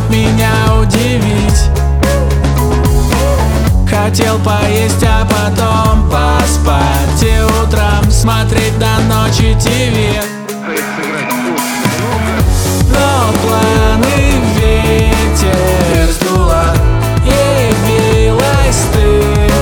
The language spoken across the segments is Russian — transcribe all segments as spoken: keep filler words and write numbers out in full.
мог меня удивить. Хотел поесть, а потом поспать и утром смотреть до ночи ти ви. Но планы ветер сдуло, явилась ты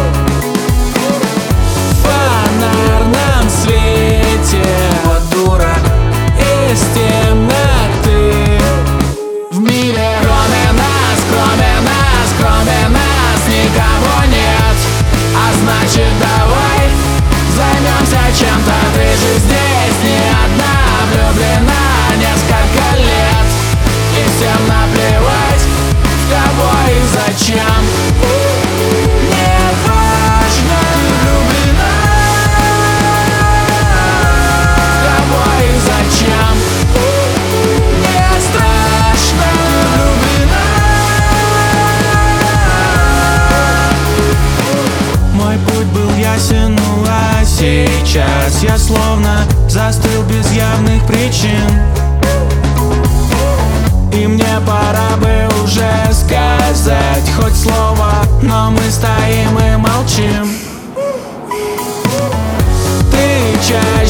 в фонарном свете. Вот дура из темноты. В мире кроме нас, кроме нас, кроме нас никого нет. А значит, давай займемся чем-то. Ты же здесь не одна, влюблена несколько лет, и всем наплевать, в кого и зачем. Не важно, влюблена, в кого и зачем. Не страшно, влюблена. Мой путь был ясен, ну а сейчас я словно застыл без явных причин. И мне пора бы уже сказать хоть слово, но мы стоим и молчим. Ты чаще